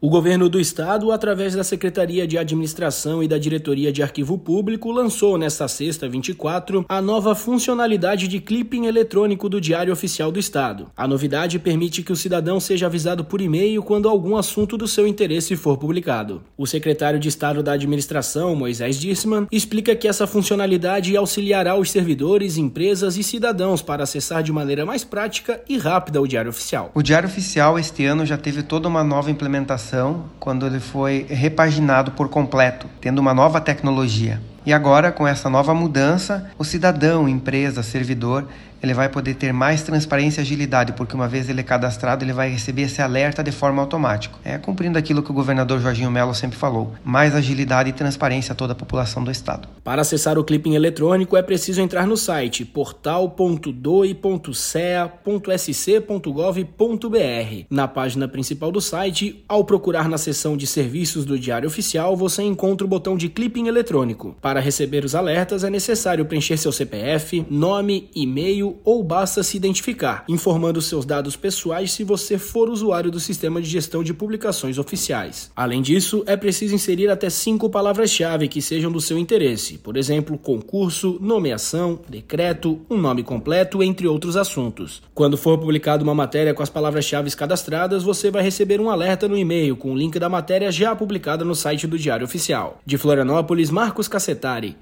O governo do estado, através da Secretaria de Administração e da Diretoria de Arquivo Público, lançou nesta sexta, 24, a nova funcionalidade de clipping eletrônico do Diário Oficial do Estado. A novidade permite que o cidadão seja avisado por e-mail quando algum assunto do seu interesse for publicado. O secretário de Estado da Administração, Moisés Dissmann, explica que essa funcionalidade auxiliará os servidores, empresas e cidadãos para acessar de maneira mais prática e rápida o Diário Oficial. O Diário Oficial este ano já teve toda uma nova implementação quando ele foi repaginado por completo, tendo uma nova tecnologia. E agora, com essa nova mudança, o cidadão, empresa, servidor, ele vai poder ter mais transparência e agilidade, porque uma vez ele cadastrado, ele vai receber esse alerta de forma automática. Cumprindo aquilo que o governador Jorginho Mello sempre falou, mais agilidade e transparência a toda a população do estado. Para acessar o clipping eletrônico, é preciso entrar no site portal.doe.ce.sc.gov.br. Na página principal do site, ao procurar na seção de serviços do Diário Oficial, você encontra o botão de clipping eletrônico. Para receber os alertas, é necessário preencher seu CPF, nome, e-mail ou basta se identificar, informando seus dados pessoais se você for usuário do Sistema de Gestão de Publicações Oficiais. Além disso, é preciso inserir até 5 palavras-chave que sejam do seu interesse, por exemplo, concurso, nomeação, decreto, um nome completo, entre outros assuntos. Quando for publicada uma matéria com as palavras-chave cadastradas, você vai receber um alerta no e-mail com o link da matéria já publicada no site do Diário Oficial. De Florianópolis, Marcos Cassetari.